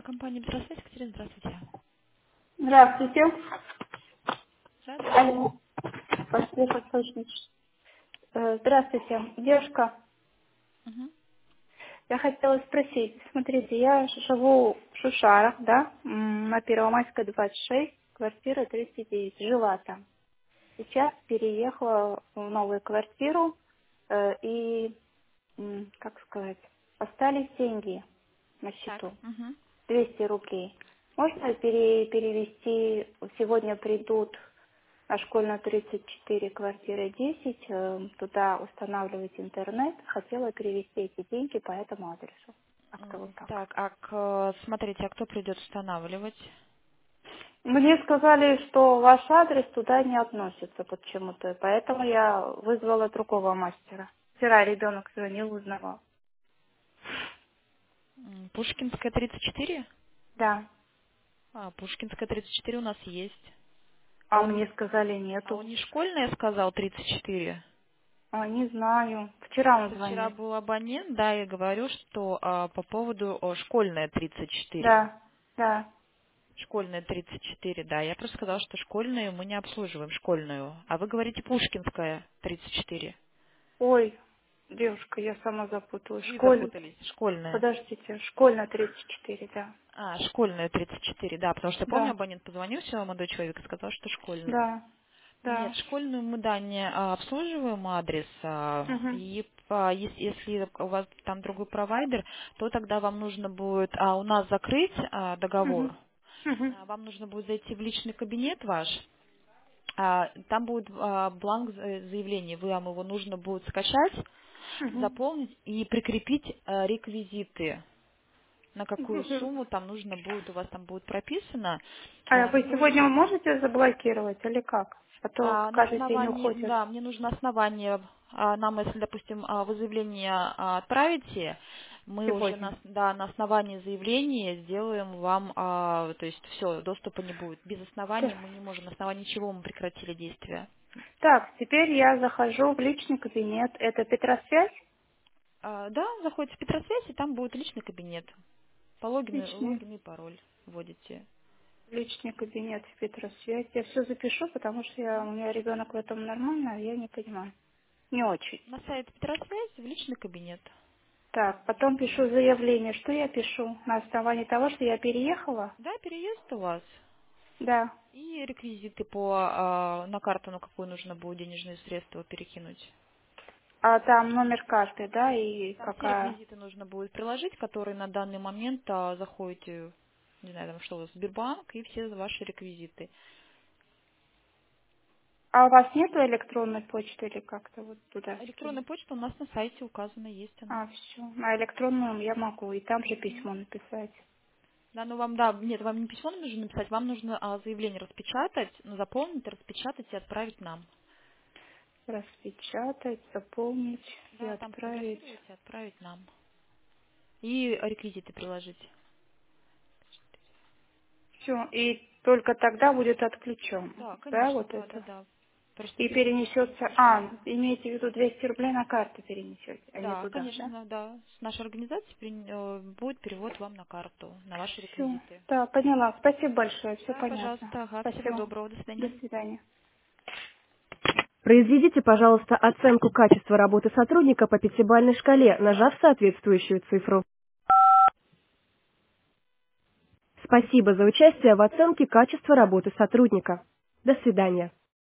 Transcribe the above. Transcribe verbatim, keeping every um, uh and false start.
Компания «Бессвязь», Екатерина, здравствуйте. Здравствуйте. Да, да. Алло. Послушать точно. Э, Здравствуйте. Девушка, Мгм. я хотела спросить. Смотрите, я живу в Шушарах, да, м, на Первомайской, двадцать шесть, квартира тридцать девять. Жила там. Сейчас переехала в новую квартиру, э, и, м, как сказать, остались деньги на Так. счету. Мгм. двести рублей. Можно пере- перевести, сегодня придут а школьная тридцать четыре, квартира десять, э, туда устанавливать интернет. Хотела перевести эти деньги по этому адресу. Как-то вот М, так. Так, а к- смотрите, а кто придет устанавливать? Мне сказали, что ваш адрес туда не относится почему-то, поэтому я вызвала другого мастера. Вчера ребенок звонил, узнавал. М, Пушкинская тридцать четыре? Да. А, Пушкинская тридцать четыре у нас есть. А Он, мне сказали а нету. он не школьная сказал тридцать четыре? А, не знаю. Вчера он Просто вчера звонил. был абонент, да, я говорю, что а, по поводу о, школьная тридцать четыре. Да, да. Школьная тридцать четыре, да. Я просто сказала, что школьную мы не обслуживаем, школьную. А вы говорите Пушкинская тридцать четыре. Ой, девушка, я сама запуталась. Вы Школь... запутались. Школьная. Подождите, школьная тридцать четыре, да. А, школьная тридцать четыре, да, потому что я помню, Да, абонент позвонил, все, молодой человек, и сказал, что школьную. да, Нет, да. школьную мы, да, не а, обслуживаем адрес, а, Угу, и а, ес- если у вас там другой провайдер, то тогда вам нужно будет а, у нас закрыть а, угу, договор, угу, А, вам нужно будет зайти в личный кабинет ваш, а, там будет а, бланк за- заявления, вам его нужно будет скачать, угу. заполнить и прикрепить а, реквизиты, на какую Угу. сумму там нужно будет, у вас там будет прописано. А А, вы сегодня можете заблокировать или как? А то а, на каждый день основании, уходит. да, мне нужно основание, а, нам, если, допустим, а, вы заявление а, отправите, мы уже Сегодня. на, ос- да, на основании заявления сделаем вам, а, то есть все, доступа не будет. Без Т- основания мы не можем, на основании чего мы прекратили действие. Так, теперь я захожу в личный кабинет. Это Петросвязь? А, да, заходите в Петросвязь, и там будет личный кабинет. По логину, Личный, логин и пароль вводите. личный кабинет в Петросвязь. Я все запишу, потому что я, у меня ребенок в этом нормально, а я не понимаю. Не очень. На сайт Петросвязь в личный кабинет. Так, потом пишу заявление. Что я пишу? На основании того, что я переехала? Да, переезд у вас. Да. И реквизиты по а, на карту, на какую нужно будет денежные средства перекинуть. А там номер карты, да, и Там все какая? реквизиты нужно будет приложить, которые на данный момент а, заходите, не знаю, там что у вас, Сбербанк и все ваши реквизиты. А у вас нету электронной почты или как-то вот туда Электронная скинуть? почта у нас на сайте указана, есть она. А, все. На электронную я могу, и там же Мгм. письмо написать. Да, ну вам, да, нет, вам не письмо нужно написать, вам нужно а, заявление распечатать, ну, заполнить, распечатать и отправить нам. Распечатать, заполнить и Да, там отправить. сфотографировать и отправить нам. И реквизиты приложить. Все. И только тогда будет отключен. Да, Да, конечно, вот да, да, это. да. Просто И без этого перенесется. нельзя. А, имеете в виду двести рублей на карту перенесете, а не Да, туда, да? конечно, да. С нашей организации при- э, будет перевод вам на карту, на ваши Все. реквизиты. Да, поняла. Спасибо большое. Все Да, понятно. пожалуйста, ага, всего Спасибо. доброго, до До свидания. свидания. Произведите, пожалуйста, оценку качества работы сотрудника по пятибалльной шкале, нажав соответствующую цифру. Спасибо за участие в оценке качества работы сотрудника. До свидания.